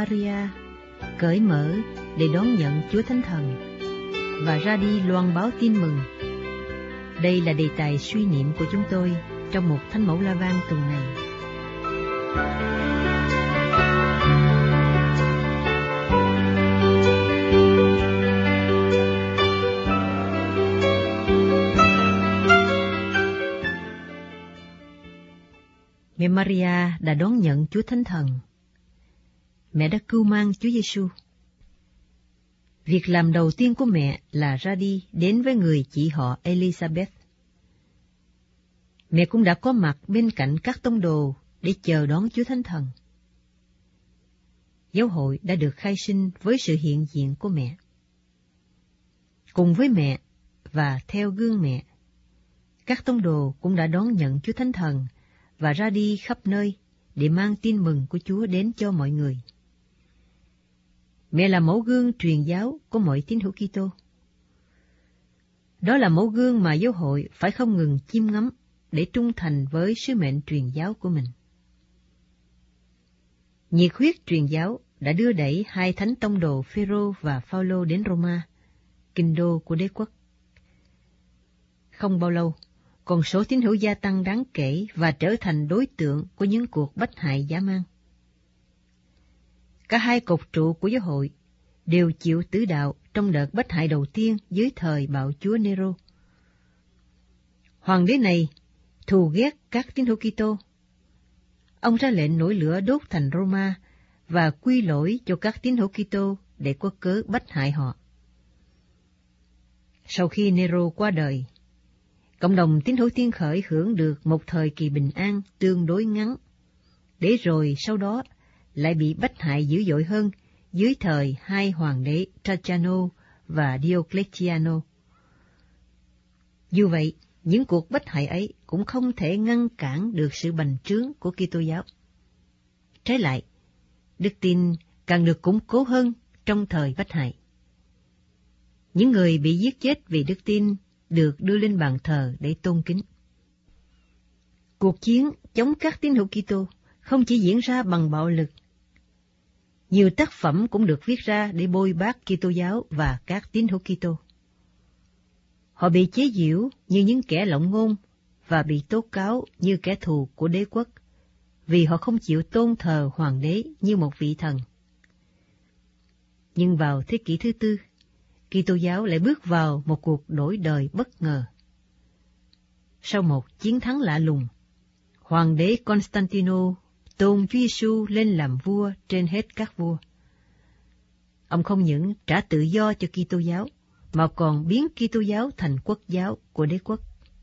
Maria cởi mở để đón nhận Chúa Thánh Thần và ra đi loan báo tin mừng. Đây là đề tài suy niệm của chúng tôi trong một Thánh Mẫu La Vang tuần này. Mẹ Maria đã đón nhận Chúa Thánh Thần. Mẹ đã cưu mang Chúa Giêsu. Việc làm đầu tiên của mẹ là ra đi đến với người chị họ Elizabeth. Mẹ cũng đã có mặt bên cạnh các tông đồ để chờ đón Chúa Thánh Thần. Giáo hội đã được khai sinh với sự hiện diện của mẹ. Cùng với mẹ và theo gương mẹ, các tông đồ cũng đã đón nhận Chúa Thánh Thần và ra đi khắp nơi để mang tin mừng của Chúa đến cho mọi người. Mẹ là mẫu gương truyền giáo của mọi tín hữu Kitô. Đó là mẫu gương mà giáo hội phải không ngừng chiêm ngắm để trung thành với sứ mệnh truyền giáo của mình. Nhiệt huyết truyền giáo đã đưa đẩy hai thánh tông đồ Phêrô và Phaolô đến Roma, kinh đô của đế quốc. Không bao lâu, con số tín hữu gia tăng đáng kể và trở thành đối tượng của những cuộc bách hại dã man. Cả hai cột trụ của giáo hội đều chịu tử đạo trong đợt bách hại đầu tiên dưới thời bạo chúa Nero. Hoàng đế này thù ghét các tín hữu Kitô. Ông ra lệnh nổi lửa đốt thành Roma và quy lỗi cho các tín hữu Kitô để có cớ bách hại họ. Sau khi Nero qua đời, cộng đồng tín hữu Thiên Khởi hưởng được một thời kỳ bình an tương đối ngắn, để rồi sau đó lại bị bách hại dữ dội hơn dưới thời hai hoàng đế Trajano và Diocletiano. Dù vậy, những cuộc bách hại ấy cũng không thể ngăn cản được sự bành trướng của Kitô giáo. Trái lại, đức tin càng được củng cố hơn trong thời bách hại. Những người bị giết chết vì đức tin được đưa lên bàn thờ để tôn kính. Cuộc chiến chống các tín hữu Kitô không chỉ diễn ra bằng bạo lực. Nhiều tác phẩm cũng được viết ra để bôi bác Kitô giáo và các tín hữu Kitô. Họ bị chế giễu như những kẻ lộng ngôn và bị tố cáo như kẻ thù của đế quốc, vì họ không chịu tôn thờ hoàng đế như một vị thần. Nhưng vào thế kỷ thứ tư, Kitô giáo lại bước vào một cuộc đổi đời bất ngờ. Sau một chiến thắng lạ lùng, hoàng đế Constantino tôn Chúa Giêsu lên làm vua trên hết các vua. Ông không những trả tự do cho Kitô giáo, mà còn biến Kitô giáo thành quốc giáo của đế quốc.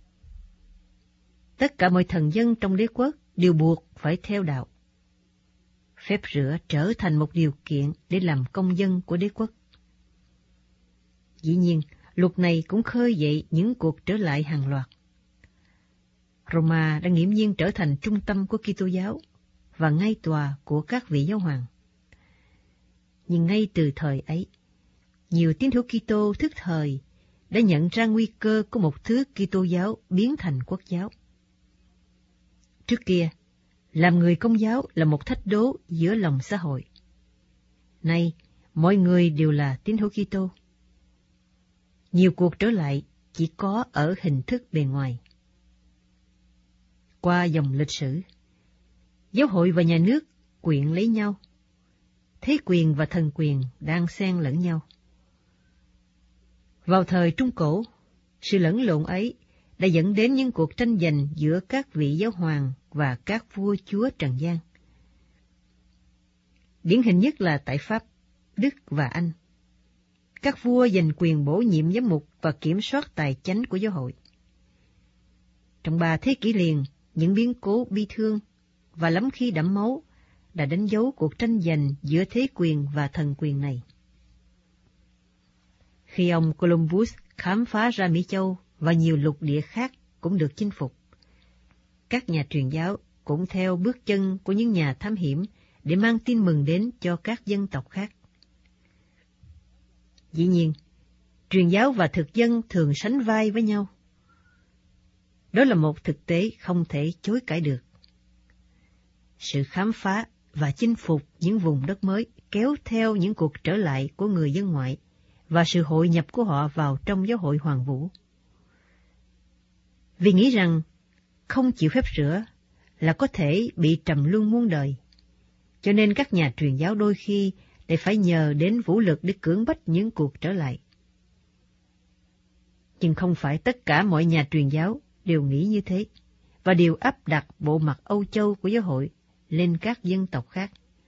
Tất cả mọi thần dân trong đế quốc đều buộc phải theo đạo. Phép rửa trở thành một điều kiện để làm công dân của đế quốc. Dĩ nhiên, luật này cũng khơi dậy những cuộc trở lại hàng loạt. Roma đã nghiễm nhiên trở thành trung tâm của Kitô giáo và ngay tòa của các vị giáo hoàng. Nhưng ngay từ thời ấy, nhiều tín hữu Kitô thức thời đã nhận ra nguy cơ của một thứ Kitô giáo biến thành quốc giáo. Trước kia, làm người Công giáo là một thách đố giữa lòng xã hội. Nay, mọi người đều là tín hữu Kitô. Nhiều cuộc trở lại chỉ có ở hình thức bề ngoài. Qua dòng lịch sử, giáo hội và nhà nước quyện lấy nhau. Thế quyền và thần quyền đang xen lẫn nhau. Vào thời Trung Cổ, sự lẫn lộn ấy đã dẫn đến những cuộc tranh giành giữa các vị giáo hoàng và các vua chúa trần gian. Điển hình nhất là tại Pháp, Đức và Anh. Các vua giành quyền bổ nhiệm giám mục và kiểm soát tài chánh của giáo hội. Trong 3 thế kỷ liền, những biến cố bi thương và lắm khi đẫm máu đã đánh dấu cuộc tranh giành giữa thế quyền và thần quyền này. Khi ông Columbus khám phá ra Mỹ Châu và nhiều lục địa khác cũng được chinh phục, các nhà truyền giáo cũng theo bước chân của những nhà thám hiểm để mang tin mừng đến cho các dân tộc khác. Dĩ nhiên, truyền giáo và thực dân thường sánh vai với nhau. Đó là một thực tế không thể chối cãi được. Sự khám phá và chinh phục những vùng đất mới, kéo theo những cuộc trở lại của người dân ngoại và sự hội nhập của họ vào trong giáo hội hoàn vũ. Vì nghĩ rằng không chịu phép rửa là có thể bị trầm luân muôn đời, cho nên các nhà truyền giáo đôi khi lại phải nhờ đến vũ lực để cưỡng bách những cuộc trở lại. Nhưng không phải tất cả mọi nhà truyền giáo đều nghĩ như thế, và đều áp đặt bộ mặt Âu Châu của giáo hội lên các dân tộc khác.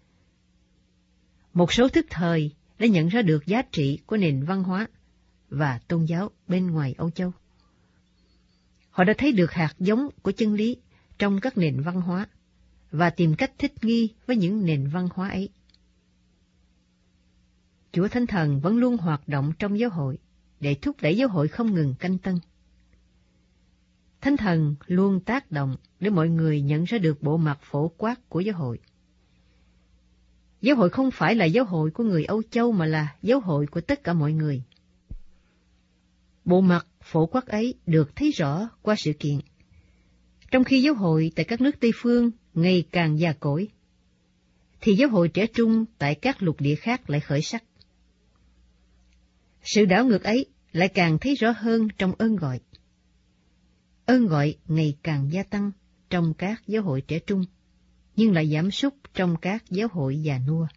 Một số thức thời đã nhận ra được giá trị của nền văn hóa và tôn giáo bên ngoài Âu Châu. Họ đã thấy được hạt giống của chân lý trong các nền văn hóa và tìm cách thích nghi với những nền văn hóa ấy. Chúa Thánh Thần vẫn luôn hoạt động trong giáo hội để thúc đẩy giáo hội không ngừng canh tân. Thánh Thần luôn tác động để mọi người nhận ra được bộ mặt phổ quát của giáo hội. Giáo hội không phải là giáo hội của người Âu Châu mà là giáo hội của tất cả mọi người. Bộ mặt phổ quát ấy được thấy rõ qua sự kiện. Trong khi giáo hội tại các nước Tây Phương ngày càng già cỗi, thì giáo hội trẻ trung tại các lục địa khác lại khởi sắc. Sự đảo ngược ấy lại càng thấy rõ hơn trong ơn gọi. Ơn gọi ngày càng gia tăng trong các giáo hội trẻ trung, nhưng lại giảm sút trong các giáo hội già nua.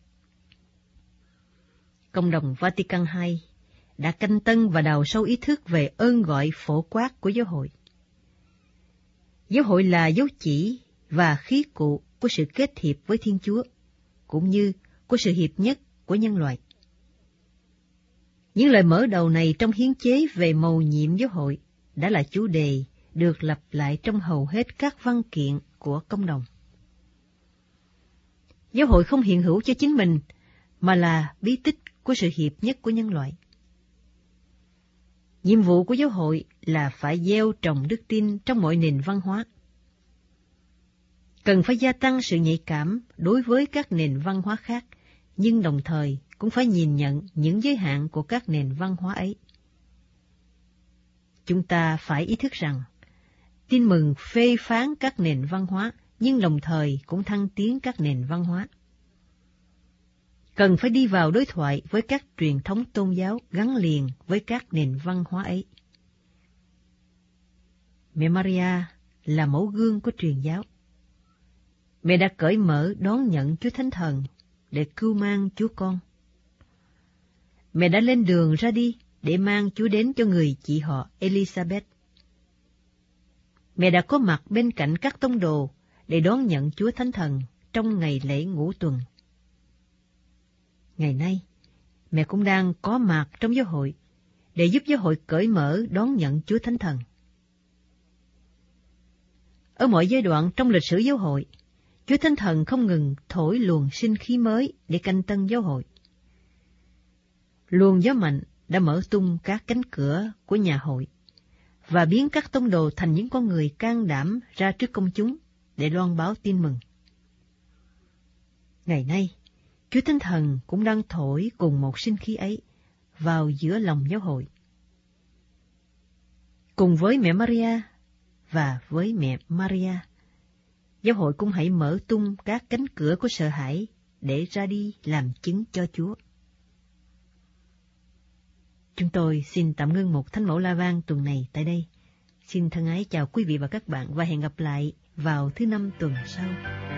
Cộng đồng Vatican II đã canh tân và đào sâu ý thức về ơn gọi phổ quát của giáo hội. Giáo hội là dấu chỉ và khí cụ của sự kết hiệp với Thiên Chúa, cũng như của sự hiệp nhất của nhân loại. Những lời mở đầu này trong hiến chế về mầu nhiệm giáo hội đã là chủ đề được lặp lại trong hầu hết các văn kiện của công đồng. Giáo hội không hiện hữu cho chính mình, mà là bí tích của sự hiệp nhất của nhân loại. Nhiệm vụ của giáo hội là phải gieo trồng đức tin trong mọi nền văn hóa. Cần phải gia tăng sự nhạy cảm đối với các nền văn hóa khác, nhưng đồng thời cũng phải nhìn nhận những giới hạn của các nền văn hóa ấy. Chúng ta phải ý thức rằng, tin mừng phê phán các nền văn hóa, nhưng đồng thời cũng thăng tiến các nền văn hóa. Cần phải đi vào đối thoại với các truyền thống tôn giáo gắn liền với các nền văn hóa ấy. Mẹ Maria là mẫu gương của truyền giáo. Mẹ đã cởi mở đón nhận Chúa Thánh Thần để cưu mang Chúa Con. Mẹ đã lên đường ra đi để mang Chúa đến cho người chị họ Elizabeth. Mẹ đã có mặt bên cạnh các tông đồ để đón nhận Chúa Thánh Thần trong ngày lễ Ngũ Tuần. Ngày nay, mẹ cũng đang có mặt trong giáo hội để giúp giáo hội cởi mở đón nhận Chúa Thánh Thần. Ở mọi giai đoạn trong lịch sử giáo hội, Chúa Thánh Thần không ngừng thổi luồng sinh khí mới để canh tân giáo hội. Luồng gió mạnh đã mở tung các cánh cửa của nhà hội và biến các tông đồ thành những con người can đảm ra trước công chúng để loan báo tin mừng. Ngày nay, Chúa Thánh Thần cũng đang thổi cùng một sinh khí ấy vào giữa lòng giáo hội. Cùng với mẹ Maria và với mẹ Maria, giáo hội cũng hãy mở tung các cánh cửa của sợ hãi để ra đi làm chứng cho Chúa. Chúng tôi xin tạm ngưng một Thánh Mẫu La Vang tuần này tại đây. Xin thân ái chào quý vị và các bạn và hẹn gặp lại vào thứ Năm tuần sau.